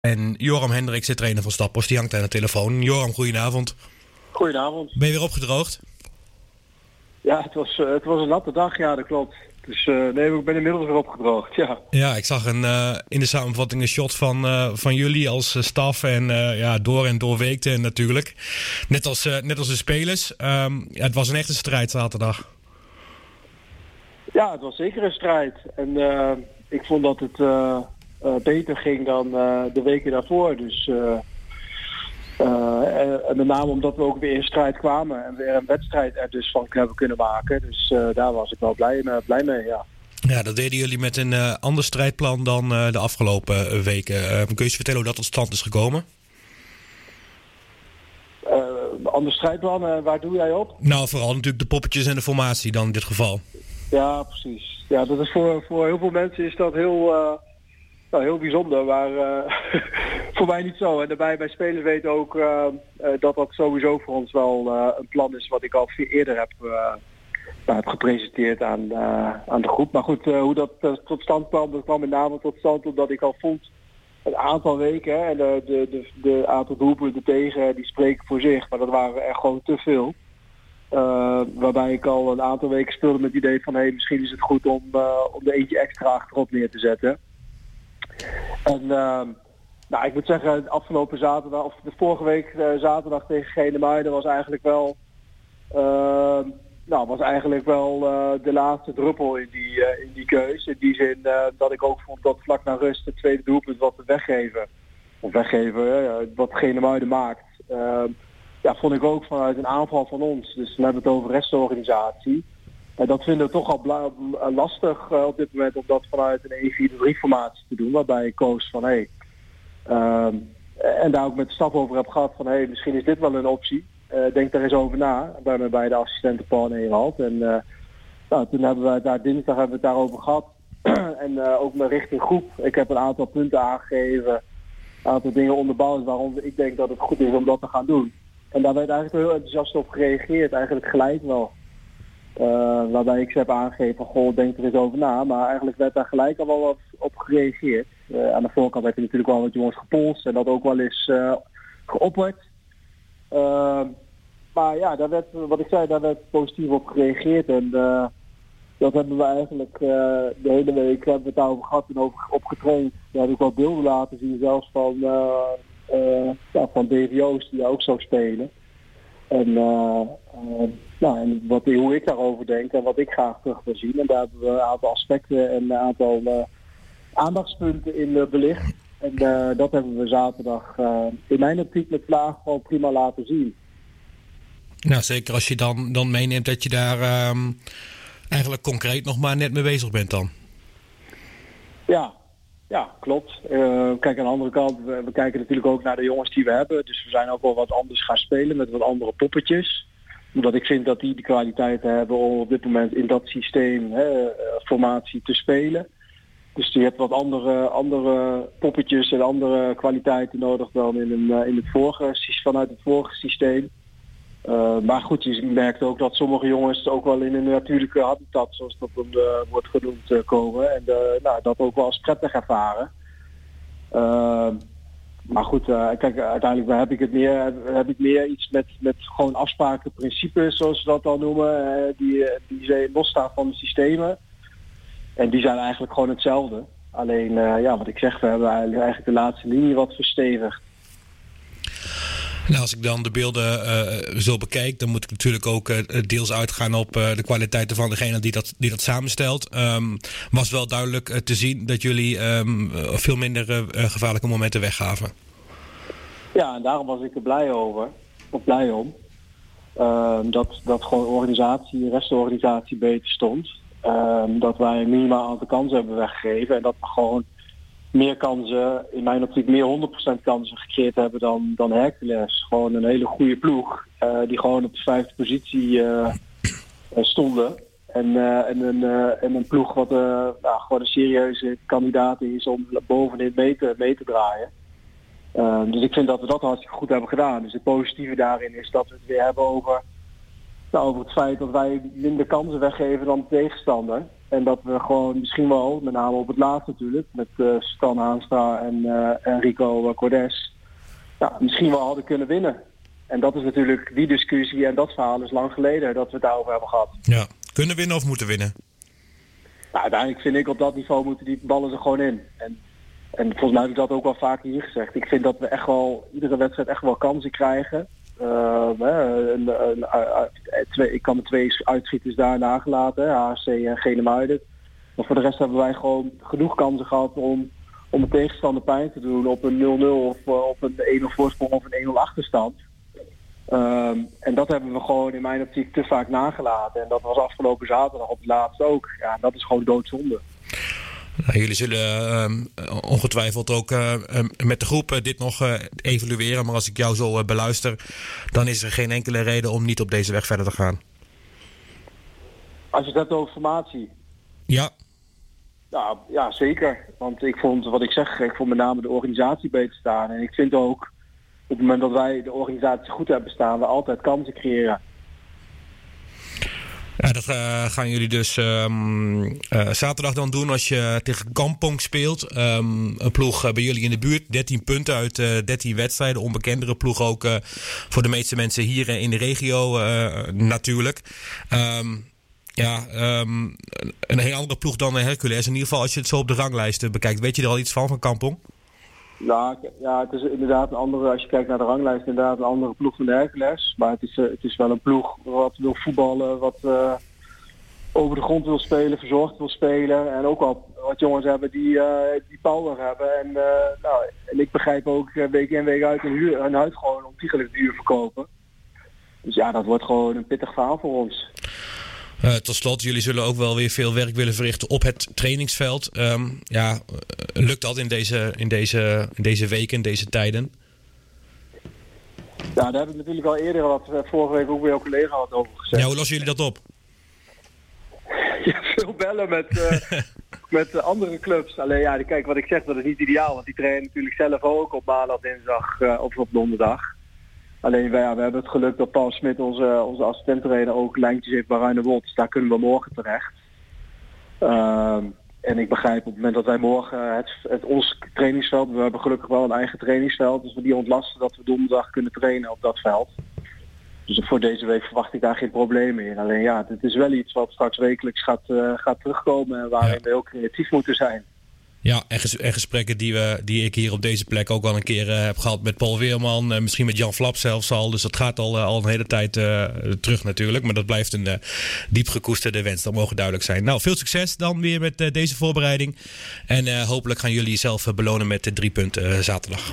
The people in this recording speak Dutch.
En Joram Hendricks, de trainer van Staphorst, die hangt aan de telefoon. Joram, goedenavond. Goedenavond. Ben je weer opgedroogd? Ja, het was een natte dag, ja, dat klopt. Dus nee, ik ben inmiddels weer opgedroogd, ja. Ja, ik zag in de samenvatting een shot van jullie als staf en door en doorweekte natuurlijk. Net als de spelers. Het was een echte strijd zaterdag. Ja, het was zeker een strijd. En ik vond dat het beter ging dan de weken daarvoor. Dus en met name omdat we ook weer in strijd kwamen en weer een wedstrijd er dus van hebben kunnen maken. Dus daar was ik wel blij mee, ja. Ja, dat deden jullie met een ander strijdplan dan de afgelopen weken. Kun je eens vertellen hoe dat tot stand is gekomen? Ander strijdplan, waar doe jij op? Nou, vooral natuurlijk de poppetjes en de formatie dan in dit geval. Ja, precies. Ja, dat is voor heel veel mensen is dat heel bijzonder, maar voor mij niet zo. En daarbij bij spelers weten ook dat sowieso voor ons wel een plan is wat ik al eerder heb gepresenteerd aan de groep. Maar goed, hoe dat tot stand kwam, dat kwam met name tot stand omdat ik al vond een aantal weken, en de aantal doelpunten tegen, die spreken voor zich, maar dat waren er gewoon te veel. Waarbij ik al een aantal weken speelde met het idee van misschien is het goed om er eentje extra achterop neer te zetten. En ik moet zeggen, afgelopen zaterdag, of de vorige week zaterdag tegen Genemuiden was eigenlijk wel de laatste druppel in die keus. In die zin dat ik ook vond dat vlak na rust het tweede doelpunt wat we weggeven, wat Genemuiden maakt. Vond ik ook vanuit een aanval van ons. Dus we hebben het over restorganisatie. En dat vinden we toch al lastig op dit moment om dat vanuit een 1-4-3 formatie te doen. Waarbij ik koos van en daar ook met de staf over heb gehad van misschien is dit wel een optie. Denk daar eens over na. Bij de assistenten Paul en Ewald. En toen hebben we daar dinsdag het daarover gehad. En ook mijn richting groep. Ik heb een aantal punten aangegeven. Een aantal dingen onderbouwd waarom ik denk dat het goed is om dat te gaan doen. En daar werd eigenlijk heel enthousiast op gereageerd. Eigenlijk gelijk wel. Waarbij ik ze heb aangegeven van denk er eens over na. Maar eigenlijk werd daar gelijk al wel op gereageerd. Aan de voorkant werd er natuurlijk wel wat jongens gepolst. En dat ook wel eens geopperd. Maar ja, daar werd positief op gereageerd. En dat hebben we eigenlijk de hele week hebben we het daarover gehad en op getraind. Daar heb ik wel beelden laten zien, zelfs van DVO's die ook zo spelen. En hoe ik daarover denk en wat ik graag terug wil zien. En daar hebben we een aantal aspecten en een aantal aandachtspunten in belicht. En dat hebben we zaterdag in mijn optiek met Vlaag gewoon prima laten zien. Nou, zeker als je dan meeneemt dat je daar eigenlijk concreet nog maar net mee bezig bent dan. Ja, klopt. Kijk, aan de andere kant, we kijken natuurlijk ook naar de jongens die we hebben. Dus we zijn ook wel wat anders gaan spelen met wat andere poppetjes. Omdat ik vind dat die de kwaliteiten hebben om op dit moment in dat systeem formatie te spelen. Dus je hebt wat andere poppetjes en andere kwaliteiten nodig dan vanuit het vorige systeem. Maar goed, je merkt ook dat sommige jongens ook wel in een natuurlijke habitat, zoals dat wordt genoemd, komen. En dat ook wel als prettig ervaren. Maar goed, kijk, uiteindelijk heb ik meer iets met gewoon afspraken, principes, zoals ze dat al noemen, die losstaan van de systemen. En die zijn eigenlijk gewoon hetzelfde. Alleen, wat ik zeg, we hebben eigenlijk de laatste linie wat verstevigd. Nou, als ik dan de beelden zo bekijk, dan moet ik natuurlijk ook deels uitgaan op de kwaliteiten van degene die dat samenstelt. Was wel duidelijk te zien dat jullie veel minder gevaarlijke momenten weggaven. Ja, en daarom was ik er blij om. Dat gewoon restorganisatie beter stond. Dat wij een minimaal aantal kansen hebben weggegeven. En dat we gewoon meer kansen, in mijn optiek meer 100% kansen gecreëerd hebben dan Hercules. Gewoon een hele goede ploeg. Die gewoon op de 5e positie stonden. En een ploeg wat gewoon een serieuze kandidaat is om bovenin mee te draaien. Dus ik vind dat we dat hartstikke goed hebben gedaan. Dus het positieve daarin is dat we het weer hebben over Nou, over het feit dat wij minder kansen weggeven dan de tegenstander. En dat we gewoon misschien wel, met name op het laatste natuurlijk, met Stan Haanstra en Rico Cordes, misschien wel hadden kunnen winnen. En dat is natuurlijk die discussie en dat verhaal is lang geleden dat we het daarover hebben gehad. Ja, kunnen winnen of moeten winnen? Nou, uiteindelijk vind ik op dat niveau moeten die ballen er gewoon in. En volgens mij heb ik dat ook wel vaak hier gezegd. Ik vind dat we echt wel iedere wedstrijd echt wel kansen krijgen. Ik kan me 2 uitschieters daar nagelaten, HSC en Genemuiden. Maar voor de rest hebben wij gewoon genoeg kansen gehad om de tegenstander pijn te doen op een 0-0 of op een 1-0 voorsprong of een 1-0 achterstand. En dat hebben we gewoon in mijn optiek te vaak nagelaten. En dat was afgelopen zaterdag op het laatst ook. Ja, dat is gewoon doodzonde. Nou, jullie zullen ongetwijfeld ook met de groep dit nog evalueren. Maar als ik jou zo beluister, dan is er geen enkele reden om niet op deze weg verder te gaan. Als je het hebt over formatie. Ja. Ja, zeker. Want ik vond met name de organisatie beter staan. En ik vind ook, op het moment dat wij de organisatie goed hebben staan, we altijd kansen creëren. Ja, dat gaan jullie dus zaterdag dan doen als je tegen Kampong speelt. Een ploeg bij jullie in de buurt. 13 punten uit 13 wedstrijden. Onbekendere ploeg ook voor de meeste mensen hier in de regio natuurlijk. Een heel andere ploeg dan Hercules. In ieder geval als je het zo op de ranglijst bekijkt. Weet je er al iets van Kampong? Ja, het is inderdaad een andere, als je kijkt naar de ranglijst, inderdaad een andere ploeg dan de Hercules. Maar het is wel een ploeg wat wil voetballen, wat over de grond wil spelen, verzorgd wil spelen. En ook wel wat jongens hebben die power hebben. En ik begrijp ook week in week uit hun huid gewoon ontiegelijk duur verkopen. Dus ja, dat wordt gewoon een pittig verhaal voor ons. Tot slot, jullie zullen ook wel weer veel werk willen verrichten op het trainingsveld. Lukt dat in deze weken, in deze tijden? Ja, daar heb ik natuurlijk al eerder vorige week ook bij jouw collega wat over gezegd. Ja, hoe lossen jullie dat op? Ja, veel bellen met andere clubs. Alleen ja, kijk wat ik zeg, dat is niet ideaal. Want die trainen natuurlijk zelf ook op maandag, dinsdag of op donderdag. Alleen we hebben het geluk dat Paul Smit, onze assistent-trainer, ook lijntjes heeft bij Ruinewold. Dus daar kunnen we morgen terecht. En ik begrijp op het moment dat wij morgen ons trainingsveld, we hebben gelukkig wel een eigen trainingsveld, dus we die ontlasten dat we donderdag kunnen trainen op dat veld. Dus voor deze week verwacht ik daar geen problemen in. Alleen ja, het is wel iets wat straks wekelijks gaat terugkomen en waarin we heel creatief moeten zijn. Ja, en gesprekken die ik hier op deze plek ook al een keer heb gehad met Paul Weerman. Misschien met Jan Flap zelfs al. Dus dat gaat al een hele tijd terug natuurlijk. Maar dat blijft een diep gekoesterde wens. Dat mogen duidelijk zijn. Nou, veel succes dan weer met deze voorbereiding. En hopelijk gaan jullie zelf belonen met de 3 punten zaterdag.